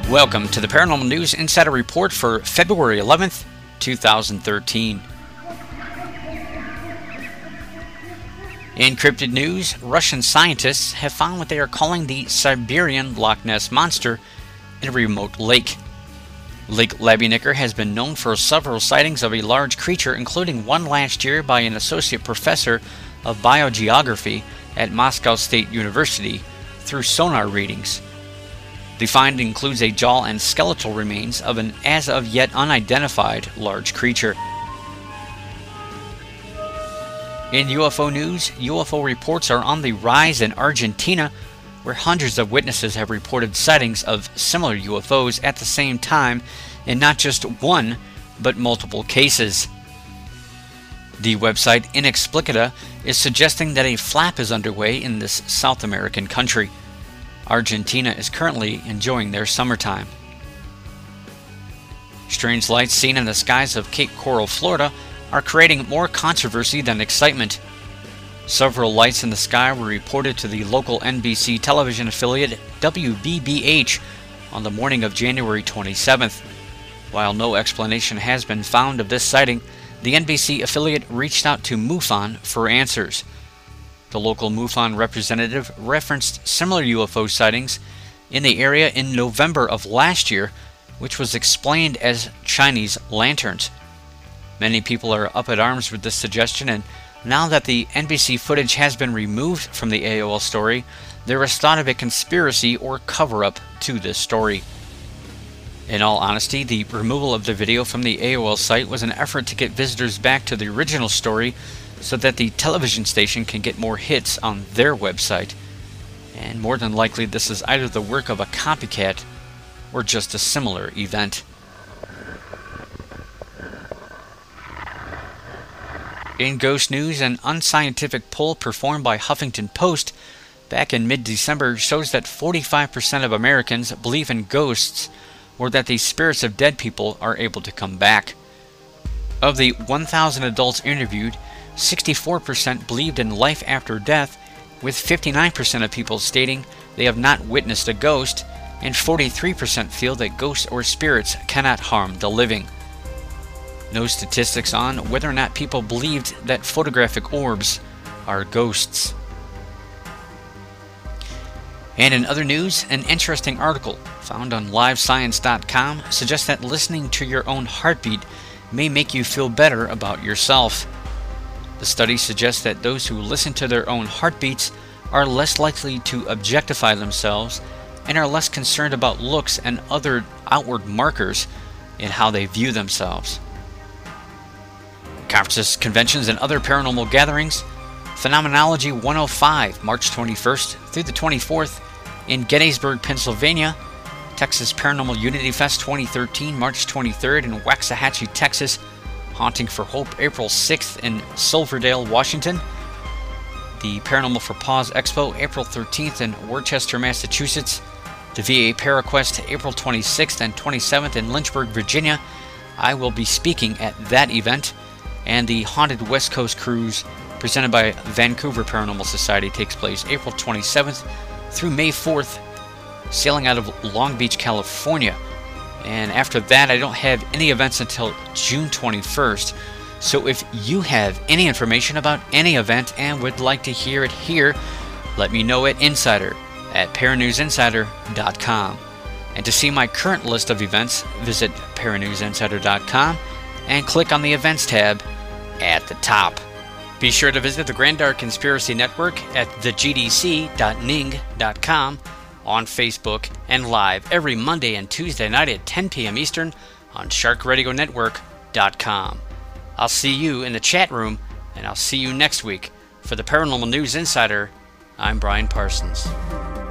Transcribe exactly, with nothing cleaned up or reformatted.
Welcome to the Paranormal News Insider Report for February eleventh, two thousand thirteen. In cryptid news, Russian scientists have found what they are calling the Siberian Loch Ness Monster in a remote lake. Lake Labinker has been known for several sightings of a large creature, including one last year by an associate professor of biogeography at Moscow State University through sonar readings. The find includes a jaw and skeletal remains of an as of yet unidentified large creature. In U F O news, U F O reports are on the rise in Argentina, where hundreds of witnesses have reported sightings of similar U F Os at the same time in not just one, but multiple cases. The website Inexplicata is suggesting that a flap is underway in this South American country. Argentina is currently enjoying their summertime. Strange lights seen in the skies of Cape Coral, Florida, are creating more controversy than excitement. Several lights in the sky were reported to the local N B C television affiliate W B B H on the morning of January twenty-seventh. While no explanation has been found of this sighting, the N B C affiliate reached out to MUFON for answers. The local MUFON representative referenced similar U F O sightings in the area in November of last year, which was explained as Chinese lanterns. Many people are up at arms with this suggestion, and now that the N B C footage has been removed from the A O L story, there is thought of a conspiracy or cover-up to this story. In all honesty, the removal of the video from the A O L site was an effort to get visitors back to the original story so that the television station can get more hits on their website. And more than likely, this is either the work of a copycat or just a similar event. In ghost news, an unscientific poll performed by Huffington Post back in mid-December shows that forty-five percent of Americans believe in ghosts, or that the spirits of dead people are able to come back. Of the one thousand adults interviewed, sixty-four percent believed in life after death, with fifty-nine percent of people stating they have not witnessed a ghost, and forty-three percent feel that ghosts or spirits cannot harm the living. No statistics on whether or not people believed that photographic orbs are ghosts. And in other news, an interesting article found on live science dot com suggests that listening to your own heartbeat may make you feel better about yourself. The study suggests that those who listen to their own heartbeats are less likely to objectify themselves and are less concerned about looks and other outward markers in how they view themselves. Conferences, conventions, and other paranormal gatherings. Phenomenology one oh five, March twenty-first through the twenty-fourth in Gettysburg, Pennsylvania. Texas Paranormal Unity Fest twenty thirteen, March twenty-third in Waxahachie, Texas. Haunting for Hope, April sixth in Silverdale, Washington. The Paranormal for Pause Expo, April thirteenth in Worcester, Massachusetts. The V A ParaQuest, April twenty-sixth and twenty-seventh in Lynchburg, Virginia. I will be speaking at that event. And the Haunted West Coast Cruise, presented by Vancouver Paranormal Society, takes place April twenty-seventh through May fourth, sailing out of Long Beach, California. And after that, I don't have any events until June twenty-first. So if you have any information about any event and would like to hear it here, let me know at Insider at paranews insider dot com. And to see my current list of events, visit paranews insider dot com and click on the Events tab at the top. Be sure to visit the Grand Dark Conspiracy Network at the g d c dot ning dot com, on Facebook, and live every Monday and Tuesday night at ten p.m. Eastern on shark radio network dot com. I'll see you in the chat room, and I'll see you next week. For the Paranormal News Insider, I'm Brian Parsons.